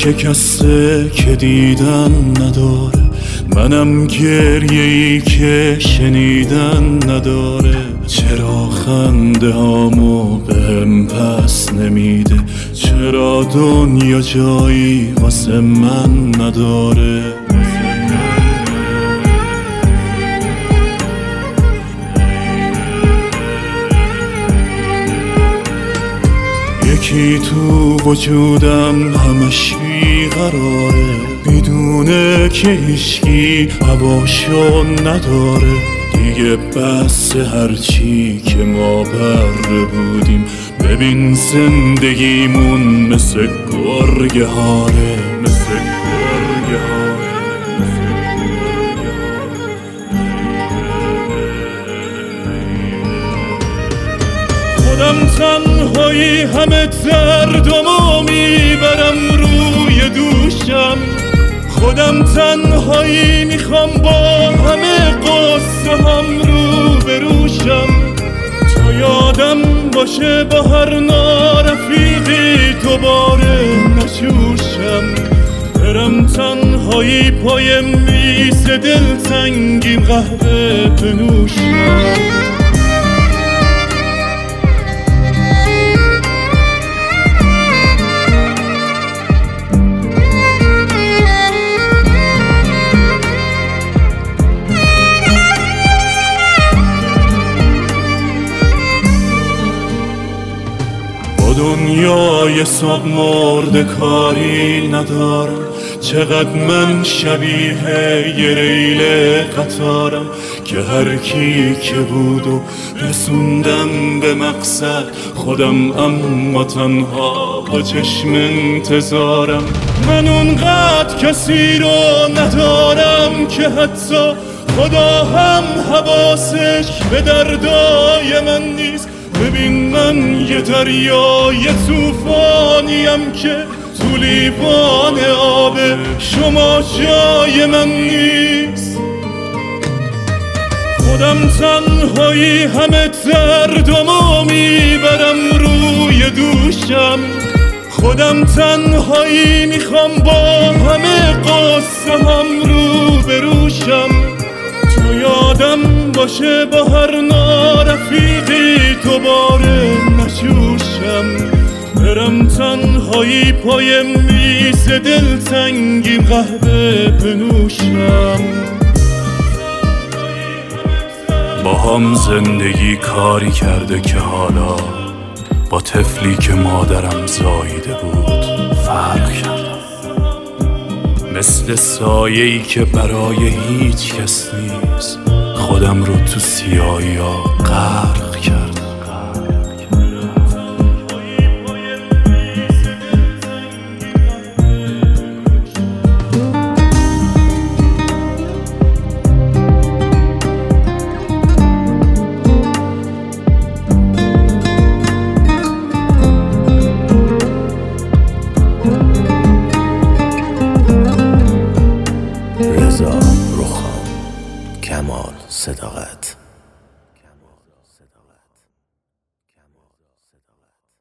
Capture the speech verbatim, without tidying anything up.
شکسته که دیدن نداره، منم گریه‌ای که شنیدن نداره. چرا خنده هامو بهم پس نمیده، چرا دنیا جایی واسه من نداره. یکی تو وجودم همش بیقراره، میدونه که هیچکی هواشو نداره. دیگه بس هرچی که ما بره بودیم، ببین زندگیمون مثل گرگه هاره، مثل گرگه هاره. خودم تنهایی همه دردمو میبرم روی دوشم، خودم تنهایی میخوام با همه قصه هم رو بروشم. تا یادم باشه با هر نارفیقی دوباره نجوشم، برم تنهایی پای میز دلتنگیم قهوه بنوشم. دنیای صبح مرده کاری ندارم، چقدر من شبیه یه ریل قطارم که هر کی که بود و رسوندم به مقصد، خودم اما تنها با چشم انتظارم. من اونقدر کسی رو ندارم که حتی خدا هم حواسش به دردای من نیست. ببین من یه دریای توفانیم که تو لیوان آب شما جای من نیست. خودم تنهایی همه دردمو میبرم روی دوشم، خودم تنهایی میخوام با همه قصه هم رو بروشم. تو یادم باشه با هر نارفیقی دوباره نجوشم، برم تنهایی پای میز دلتنگیم قهوه بنوشم. با هم زندگی کاری کرده که حالا با طفلی که مادرم زاییده بود فرق کردم. مثل سایه‌ای که برای هیچ کس نیست، خودم رو تو سیاهی ها غرق کردم. رضا رخان، کمال صداقت.